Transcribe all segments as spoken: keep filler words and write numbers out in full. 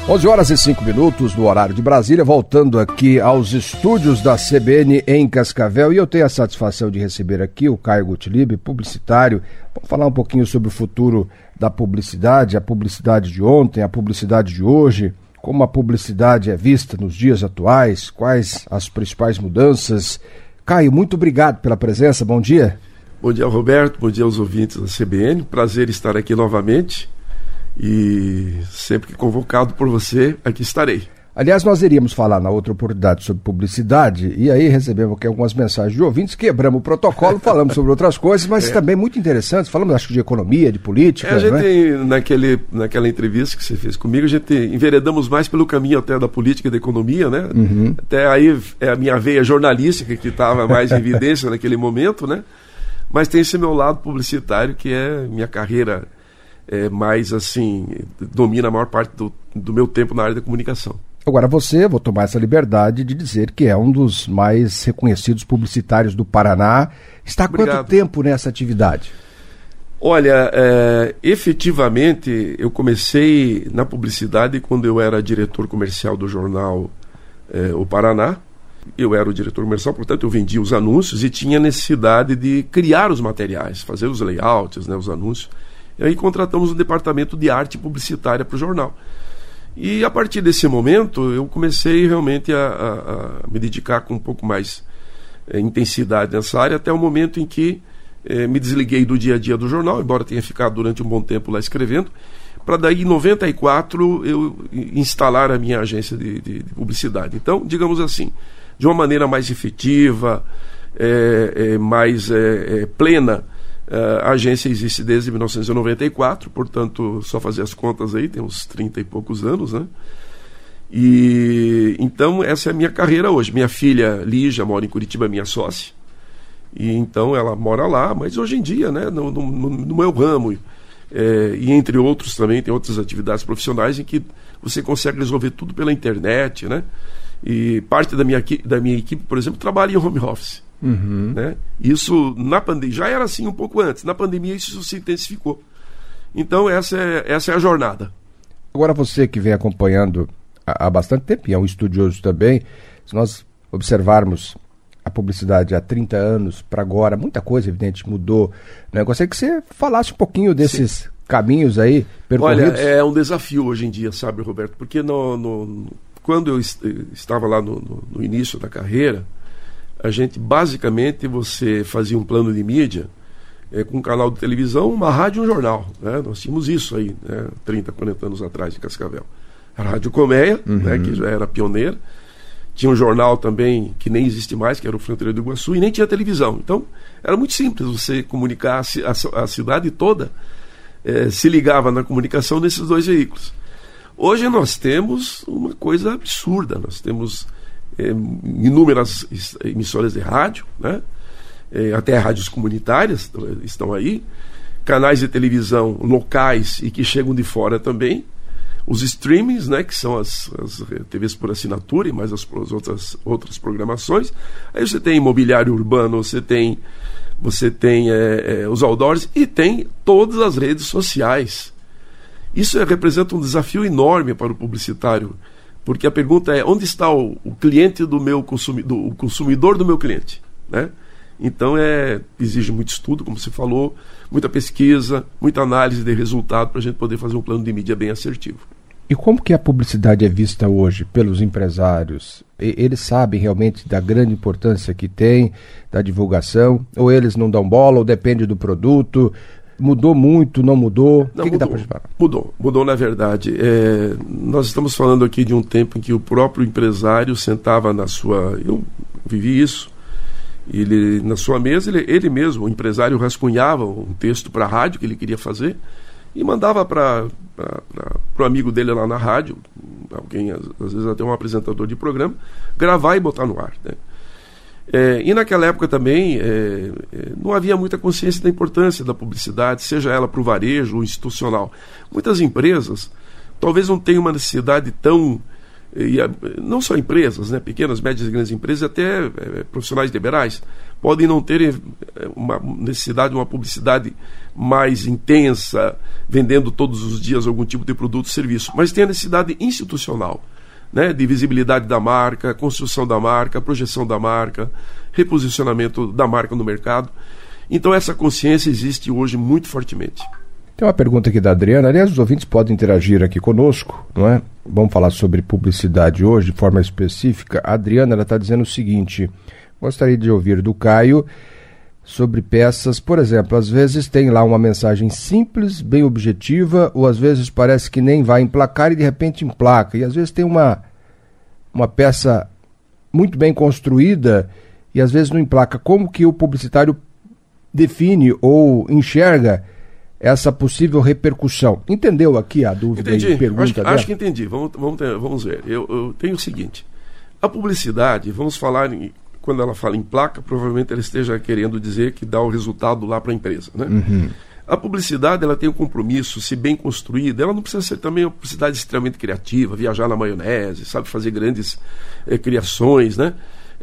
onze horas e cinco minutos no horário de Brasília, voltando aqui aos estúdios da C B N em Cascavel, e eu tenho a satisfação de receber aqui o Caio Gottlieb, publicitário. Vamos falar um pouquinho sobre o futuro da publicidade, a publicidade de ontem, a publicidade de hoje, como a publicidade é vista nos dias atuais, quais as principais mudanças. Caio, muito obrigado pela presença, bom dia. Bom dia, Roberto, bom dia aos ouvintes da C B N, prazer estar aqui novamente. E sempre que convocado por você, aqui estarei. Aliás, nós iríamos falar na outra oportunidade sobre publicidade, e aí recebemos aqui algumas mensagens de ouvintes, quebramos o protocolo, falamos sobre outras coisas, mas é. também muito interessantes, falamos acho que de economia, de política. É, a gente, né? naquele, naquela entrevista que você fez comigo, a gente enveredamos mais pelo caminho até da política e da economia, né? Uhum. Até aí é a minha veia jornalística que estava mais em evidência naquele momento, né? Mas tem esse meu lado publicitário, que é minha carreira é, mais assim, domina a maior parte do, do meu tempo na área da comunicação. Agora você, vou tomar essa liberdade de dizer que é um dos mais reconhecidos publicitários do Paraná. Está há Obrigado. Quanto tempo nessa atividade? Olha, é, efetivamente eu comecei na publicidade quando eu era diretor comercial do jornal é, O Paraná. Eu era o diretor comercial, portanto eu vendia os anúncios e tinha necessidade de criar os materiais, fazer os layouts, né, os anúncios. E aí contratamos um departamento de arte publicitária para o jornal. E a partir desse momento eu comecei realmente a, a, a me dedicar com um pouco mais é, intensidade nessa área, até o momento em que é, me desliguei do dia a dia do jornal, embora tenha ficado durante um bom tempo lá escrevendo, para daí em noventa e quatro eu instalar a minha agência de, de, de publicidade. Então, digamos assim, de uma maneira mais efetiva, é, é, mais é, é, plena, a agência existe desde mil novecentos e noventa e quatro, portanto, só fazer as contas aí, tem uns trinta e poucos anos, né? E então essa é a minha carreira hoje. Minha filha Lígia mora em Curitiba, minha sócia, e então ela mora lá, mas hoje em dia, né, no, no, no meu ramo, é, e entre outros também, tem outras atividades profissionais em que você consegue resolver tudo pela internet, né? E parte da minha, da minha equipe, por exemplo, trabalha em home office. Uhum. Né? Isso na pandemia, já era assim um pouco antes, na pandemia isso se intensificou. Então essa é, essa é a jornada. Agora você que vem acompanhando há, há bastante tempo, e é um estudioso também, se nós observarmos a publicidade há trinta anos para agora, muita coisa evidente mudou, né? Eu gostaria que você falasse um pouquinho desses Sim. caminhos aí percorridos. Olha, é um desafio hoje em dia, sabe, Roberto, porque no, no, quando eu est- estava lá no, no, no início da carreira, a gente, basicamente, você fazia um plano de mídia é, com um canal de televisão, uma rádio e um jornal. Né? Nós tínhamos isso aí, né? trinta, quarenta anos atrás, em Cascavel. A Rádio Colmeia, uhum. né, que já era pioneira. Tinha um jornal também, que nem existe mais, que era o Fronteira do Iguaçu, e nem tinha televisão. Então, era muito simples você comunicar a, a, a cidade toda, é, se ligava na comunicação nesses dois veículos. Hoje nós temos uma coisa absurda, nós temos... É, inúmeras emissoras de rádio, né? É, até rádios comunitárias estão aí, canais de televisão locais e que chegam de fora também, os streamings, né? Que são as, as T Vs por assinatura e mais as, as outras, outras programações. Aí você tem imobiliário urbano, você tem, você tem é, é, os outdoors e tem todas as redes sociais. Isso é, representa um desafio enorme para o publicitário. Porque a pergunta é, onde está o, o cliente do meu consumidor, o consumidor do meu cliente, né? Então é, exige muito estudo, como você falou, muita pesquisa, muita análise de resultado para a gente poder fazer um plano de mídia bem assertivo. E como que a publicidade é vista hoje pelos empresários? E, eles sabem realmente da grande importância que tem, da divulgação, ou eles não dão bola, ou depende do produto? Mudou muito, não mudou? Não, o que, mudou, que dá para falar? Mudou, mudou na verdade. É, nós estamos falando aqui de um tempo em que o próprio empresário sentava na sua... Eu vivi isso. Ele, na sua mesa, ele, ele mesmo, o empresário, rascunhava um texto para a rádio que ele queria fazer e mandava para o amigo dele lá na rádio, alguém, às, às vezes até um apresentador de programa, gravar e botar no ar, né? É, e naquela época também é, é, não havia muita consciência da importância da publicidade, seja ela para o varejo ou institucional. Muitas empresas talvez não tenham uma necessidade tão... E, não só empresas, né, pequenas, médias e grandes empresas, até é, profissionais liberais, podem não ter uma necessidade de uma publicidade mais intensa, vendendo todos os dias algum tipo de produto ou serviço, mas tem a necessidade institucional, né, de visibilidade da marca, construção da marca, projeção da marca, reposicionamento da marca no mercado. Então essa consciência existe hoje muito fortemente. Tem uma pergunta aqui da Adriana. Aliás, os ouvintes podem interagir aqui conosco, não é? Vamos falar sobre publicidade hoje, de forma específica. A Adriana está dizendo o seguinte: gostaria de ouvir do Caio sobre peças, por exemplo, às vezes tem lá uma mensagem simples, bem objetiva, ou às vezes parece que nem vai emplacar e de repente emplaca. E às vezes tem uma, uma peça muito bem construída e às vezes não emplaca. Como que o publicitário define ou enxerga essa possível repercussão? Entendeu aqui a dúvida entendi. e pergunta acho que, dela? acho que entendi. Vamos, vamos, ter, vamos ver. Eu, eu tenho o seguinte. A publicidade, vamos falar, em, quando ela fala em placa, provavelmente ela esteja querendo dizer que dá o resultado lá para a empresa, né? Uhum. A publicidade, ela tem um compromisso, se bem construída, ela não precisa ser também uma publicidade extremamente criativa, viajar na maionese, sabe, fazer grandes eh, criações, né?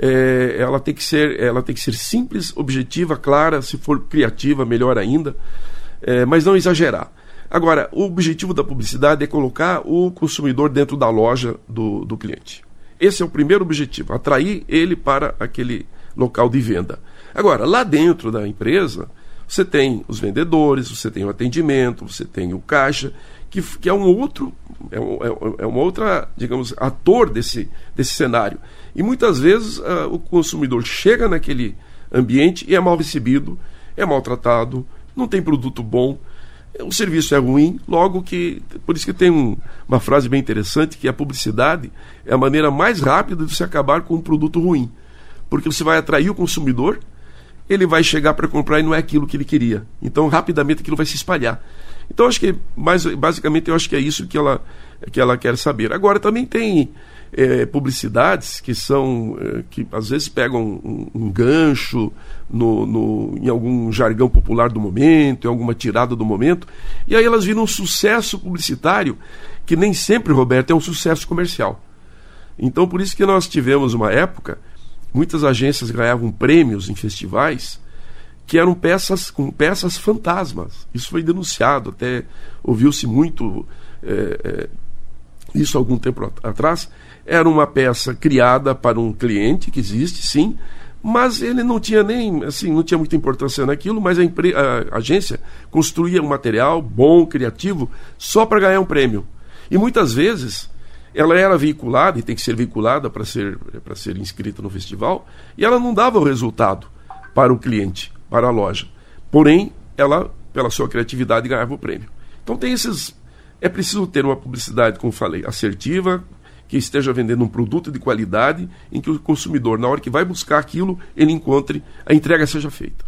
É, ela tem que ser, ela tem que ser simples, objetiva, clara, se for criativa, melhor ainda. É, mas não exagerar. Agora, o objetivo da publicidade é colocar o consumidor dentro da loja do, do cliente. Esse é o primeiro objetivo, atrair ele para aquele local de venda. Agora, lá dentro da empresa, você tem os vendedores, você tem o atendimento, você tem o caixa, que, que é um outro, é, um, é uma outra, digamos, ator desse, desse cenário. E muitas vezes uh, o consumidor chega naquele ambiente e é mal recebido, é maltratado, não tem produto bom, o serviço é ruim, logo que... Por isso que tem um, uma frase bem interessante, que a publicidade é a maneira mais rápida de você acabar com um produto ruim. Porque você vai atrair o consumidor, ele vai chegar para comprar e não é aquilo que ele queria. Então, rapidamente, aquilo vai se espalhar. Então, acho que, mais, basicamente, eu acho que é isso que ela, que ela quer saber. Agora, também tem é, publicidades que são, é, que às vezes pegam um, um gancho no, no, em algum jargão popular do momento, em alguma tirada do momento, e aí elas viram um sucesso publicitário que nem sempre, Roberto, é um sucesso comercial. Então, por isso que nós tivemos uma época, muitas agências ganhavam prêmios em festivais que eram peças com peças fantasmas. Isso foi denunciado, até ouviu-se muito é, é, isso há algum tempo atrás. Era uma peça criada para um cliente, que existe, sim, mas ele não tinha nem, assim, não tinha muita importância naquilo, mas a, empre- a agência construía um material bom, criativo, só para ganhar um prêmio. E muitas vezes ela era veiculada, e tem que ser veiculada para ser, para ser inscrita no festival, e ela não dava o resultado para o cliente, para a loja. Porém, ela, pela sua criatividade, ganhava o prêmio. Então tem esses... É preciso ter uma publicidade, como falei, assertiva, que esteja vendendo um produto de qualidade, em que o consumidor, na hora que vai buscar aquilo, ele encontre, a entrega seja feita.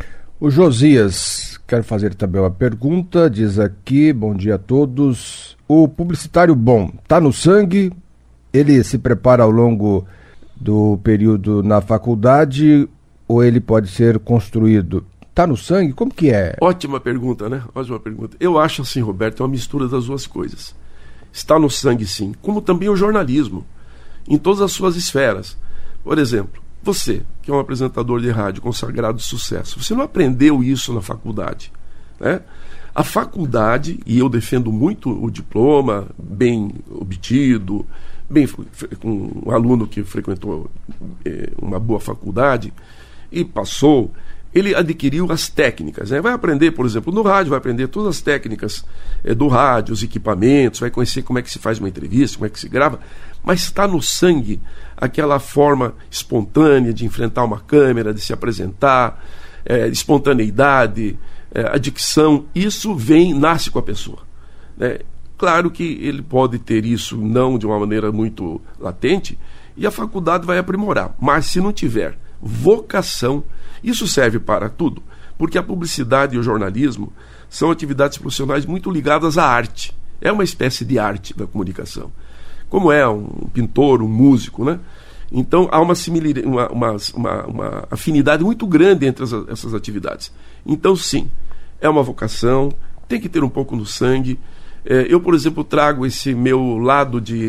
O Josias quer fazer também uma pergunta, diz aqui: bom dia a todos. O publicitário bom está no sangue? Ele se prepara ao longo do período na faculdade ou ele pode ser construído? Está no sangue? Como que é? Ótima pergunta, né? Ótima pergunta. Eu acho assim, Roberto, é uma mistura das duas coisas. Está no sangue, sim. Como também o jornalismo, em todas as suas esferas. Por exemplo, você, que é um apresentador de rádio consagrado de sucesso, você não aprendeu isso na faculdade, né? A faculdade, e eu defendo muito o diploma bem obtido, bem, com um aluno que frequentou eh, uma boa faculdade e passou, ele adquiriu as técnicas, né? Vai aprender, por exemplo, no rádio, vai aprender todas as técnicas eh, do rádio, os equipamentos, vai conhecer como é que se faz uma entrevista, como é que se grava, mas está no sangue aquela forma espontânea de enfrentar uma câmera, de se apresentar, eh, espontaneidade, eh, a dicção, isso vem, nasce com a pessoa, né? Claro que ele pode ter isso não de uma maneira muito latente, e a faculdade vai aprimorar, mas se não tiver vocação, isso serve para tudo, porque a publicidade e o jornalismo são atividades profissionais muito ligadas à arte. É uma espécie de arte da comunicação. Como é um pintor, um músico, né? Então há uma, similar, uma, uma, uma, uma afinidade muito grande entre as, essas atividades. Então sim, é uma vocação, tem que ter um pouco no sangue. É, eu, por exemplo, trago esse meu lado de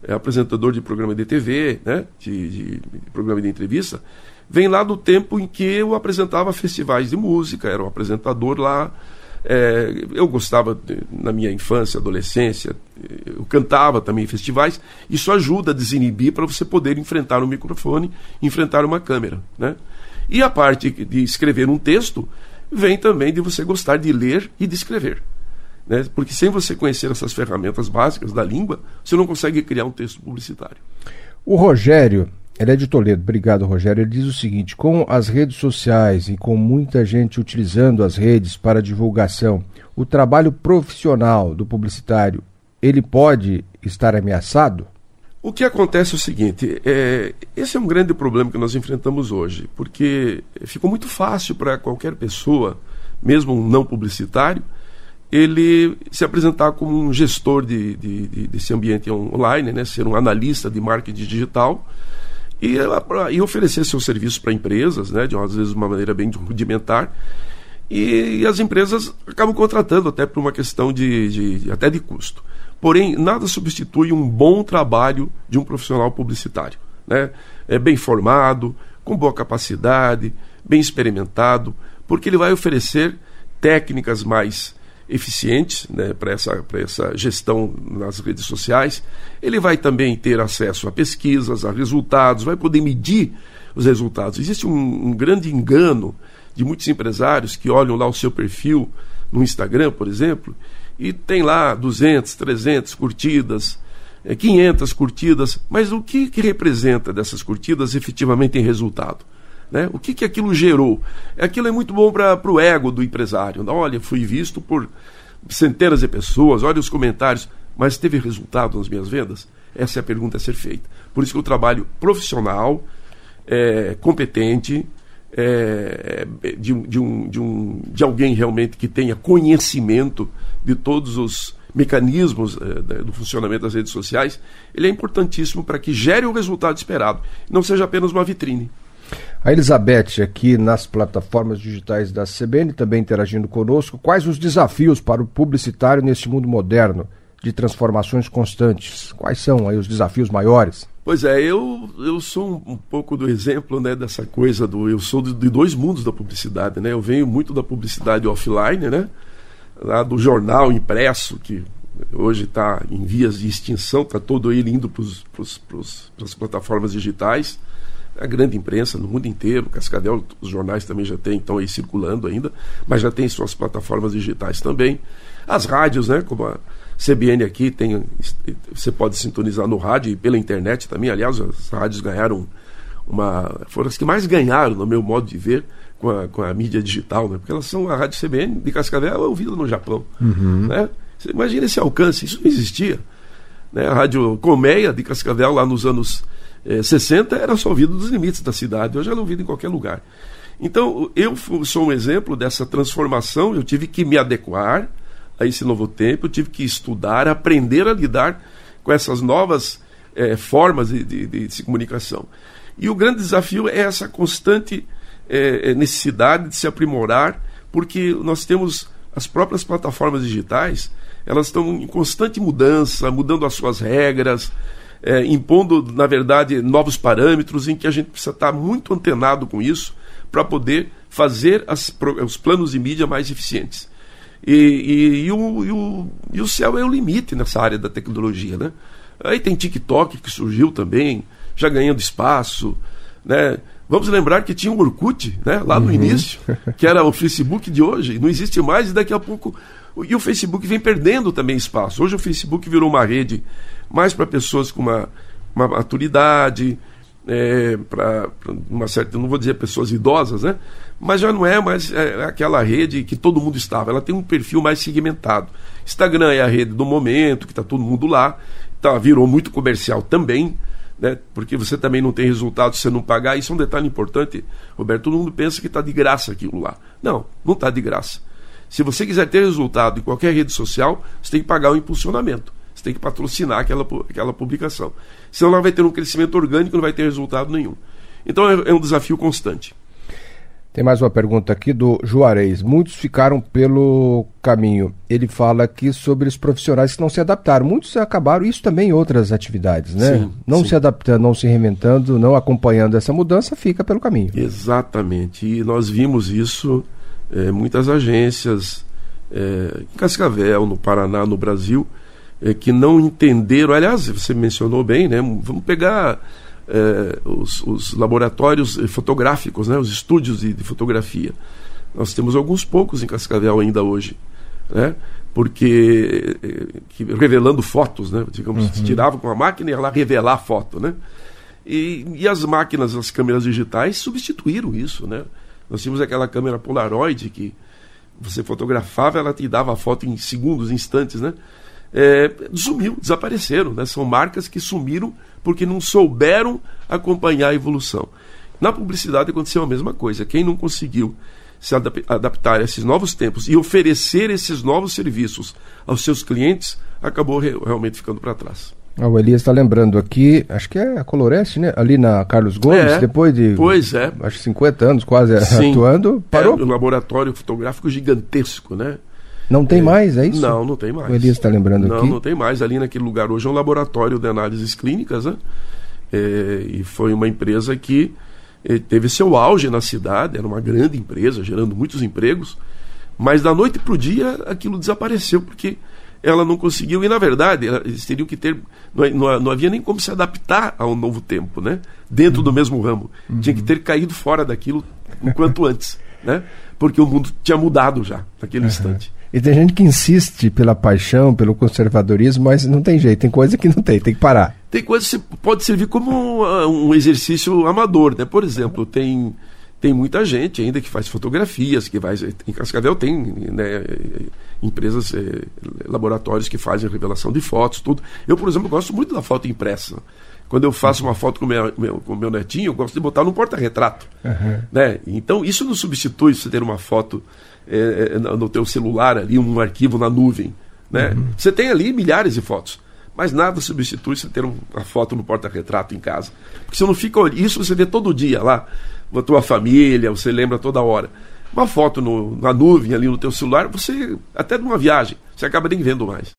é apresentador de programa de T V, né, de, de, de programa de entrevista, vem lá do tempo em que eu apresentava festivais de música, era um apresentador lá. É, eu gostava, de, na minha infância, adolescência, eu cantava também em festivais. Isso ajuda a desinibir para você poder enfrentar um microfone, enfrentar uma câmera, né? E a parte de escrever um texto vem também de você gostar de ler e de escrever, né? Porque sem você conhecer essas ferramentas básicas da língua, você não consegue criar um texto publicitário. O Rogério, ele é de Toledo, obrigado, Rogério. Ele diz o seguinte: com as redes sociais e com muita gente utilizando as redes para divulgação, o trabalho profissional do publicitário, ele pode estar ameaçado? O que acontece é o seguinte, é, esse é um grande problema que nós enfrentamos hoje, porque ficou muito fácil para qualquer pessoa, mesmo um não publicitário, ele se apresentar como um gestor de, de, de, desse ambiente online, né, ser um analista de marketing digital, E, e oferecer seus serviços para empresas, né, de às vezes uma maneira bem rudimentar, e, e as empresas acabam contratando até por uma questão de, de, até de custo. Porém, nada substitui um bom trabalho de um profissional publicitário, né? É bem formado, com boa capacidade, bem experimentado, porque ele vai oferecer técnicas mais eficientes, né, para essa, para essa gestão nas redes sociais. Ele vai também ter acesso a pesquisas, a resultados, vai poder medir os resultados. Existe um, um grande engano de muitos empresários que olham lá o seu perfil no Instagram, por exemplo, e tem lá duzentas, trezentas curtidas, é, quinhentas curtidas, mas o que, que representa dessas curtidas efetivamente em resultado? Né? O que, que aquilo gerou? Aquilo é muito bom para o ego do empresário. Olha, fui visto por centenas de pessoas, olha os comentários, mas teve resultado nas minhas vendas? Essa é a pergunta a ser feita. Por isso que o trabalho profissional, é, competente, é, de, de, um, de, um, de alguém realmente que tenha conhecimento de todos os mecanismos é, do funcionamento das redes sociais, ele é importantíssimo para que gere o resultado esperado, não seja apenas uma vitrine. A Elizabeth, aqui nas plataformas digitais da C B N, também interagindo conosco. Quais os desafios para o publicitário neste mundo moderno de transformações constantes? Quais são aí os desafios maiores? Pois é, eu, eu sou um, um pouco do exemplo, né, dessa coisa do... Eu sou de, de dois mundos da publicidade, né? Eu venho muito da publicidade offline, né? Lá do jornal impresso, que hoje está em vias de extinção, está todo ele indo para as plataformas digitais. A grande imprensa no mundo inteiro, Cascavel, os jornais também já tem, estão aí circulando ainda, mas já tem suas plataformas digitais também. As rádios, né, como a C B N aqui, tem, você pode sintonizar no rádio e pela internet também. Aliás, as rádios ganharam uma... foram as que mais ganharam, no meu modo de ver, com a, com a mídia digital, né, porque elas são a rádio C B N de Cascavel, é ouvida no Japão. Uhum. Né? Você imagina esse alcance, isso não existia. Né? A rádio Colmeia de Cascavel, lá nos anos É, sessenta, era só ouvido dos limites da cidade, hoje era ouvido em qualquer lugar. Então, eu sou um exemplo dessa transformação. Eu tive que me adequar a esse novo tempo, eu tive que estudar, aprender a lidar com essas novas é, formas de, de, de comunicação. E o grande desafio é essa constante é, necessidade de se aprimorar, porque nós temos as próprias plataformas digitais, elas estão em constante mudança, mudando as suas regras, É, impondo, na verdade, novos parâmetros, em que a gente precisa estar muito antenado com isso para poder fazer as, os planos de mídia mais eficientes. E, e, e, o, e, o, e o céu é o limite nessa área da tecnologia, né? Aí tem TikTok, que surgiu também, já ganhando espaço, né? Vamos lembrar que tinha o Orkut, né, lá no uhum. início, que era o Facebook de hoje, não existe mais, e daqui a pouco... E o Facebook vem perdendo também espaço. Hoje o Facebook virou uma rede mais para pessoas com uma, uma maturidade, é, para uma certa, não vou dizer pessoas idosas, né? Mas já não é mais é, aquela rede que todo mundo estava. Ela tem um perfil mais segmentado. Instagram é a rede do momento, que está todo mundo lá. Tá, virou muito comercial também, né? Porque você também não tem resultado se você não pagar. Isso é um detalhe importante, Roberto. Todo mundo pensa que está de graça aquilo lá. Não, não está de graça. Se você quiser ter resultado em qualquer rede social, você tem que pagar o impulsionamento. Você tem que patrocinar aquela, aquela publicação. Senão ela vai ter um crescimento orgânico e não vai ter resultado nenhum. Então é, é um desafio constante. Tem mais uma pergunta aqui do Juarez. Muitos ficaram pelo caminho. Ele fala aqui sobre os profissionais que não se adaptaram. Muitos acabaram, isso também em outras atividades, né? Sim, não sim. se adaptando, não se reinventando, não acompanhando essa mudança, fica pelo caminho. Exatamente. E nós vimos isso em muitas agências, é, em Cascavel, no Paraná, no Brasil, é, que não entenderam. Aliás, você mencionou bem, né? Vamos pegar... É, os, os laboratórios fotográficos, né, os estúdios de, de fotografia. Nós temos alguns poucos em Cascavel ainda hoje, né, porque que, revelando fotos, né, digamos, uhum. tiravam com a máquina e ia lá revelar a foto, né, e, e as máquinas, as câmeras digitais substituíram isso, né. Nós tínhamos aquela câmera Polaroid que você fotografava, ela te dava a foto em segundos, instantes, né. É, sumiu, desapareceram, né? São marcas que sumiram porque não souberam acompanhar a evolução. Na publicidade aconteceu a mesma coisa. Quem não conseguiu se adap- adaptar a esses novos tempos e oferecer esses novos serviços aos seus clientes, acabou re- realmente ficando para trás. Ah, o Elias está lembrando aqui, acho que é a Coloreste, né? Ali na Carlos Gomes, é, depois de pois é. acho que cinquenta anos quase Sim, atuando, parou? É um laboratório fotográfico gigantesco, né? Não tem é, mais, é isso? Não, não tem mais. O Elias está lembrando não, aqui. Não, não tem mais. Ali naquele lugar hoje é um laboratório de análises clínicas, né? É, e foi uma empresa que é, teve seu auge na cidade, era uma grande empresa, gerando muitos empregos, mas da noite para o dia aquilo desapareceu, porque ela não conseguiu, e na verdade eles teriam que ter, não, não, não havia nem como se adaptar ao novo tempo, né? Dentro uhum. do mesmo ramo. Uhum. Tinha que ter caído fora daquilo o quanto antes, né? Porque o mundo tinha mudado já naquele uhum. instante. E tem gente que insiste pela paixão, pelo conservadorismo, mas não tem jeito, tem coisa que não tem, tem que parar. Tem coisa que pode servir como um, um exercício amador, né? Por exemplo, tem, tem muita gente ainda que faz fotografias, que vai, em Cascavel tem, né, empresas, eh, laboratórios que fazem revelação de fotos, tudo. Eu, por exemplo, gosto muito da foto impressa. Quando eu faço uma foto com meu, meu, com meu netinho, eu gosto de botar no porta-retrato. Uhum. Né? Então, isso não substitui você ter uma foto é, no teu celular ali, um arquivo na nuvem. Né? Uhum. Você tem ali milhares de fotos, mas nada substitui você ter uma foto no porta-retrato em casa. Porque você não fica... Isso você vê todo dia lá, na tua família, você lembra toda hora. Uma foto no, na nuvem ali no teu celular, você, até numa viagem, você acaba nem vendo mais.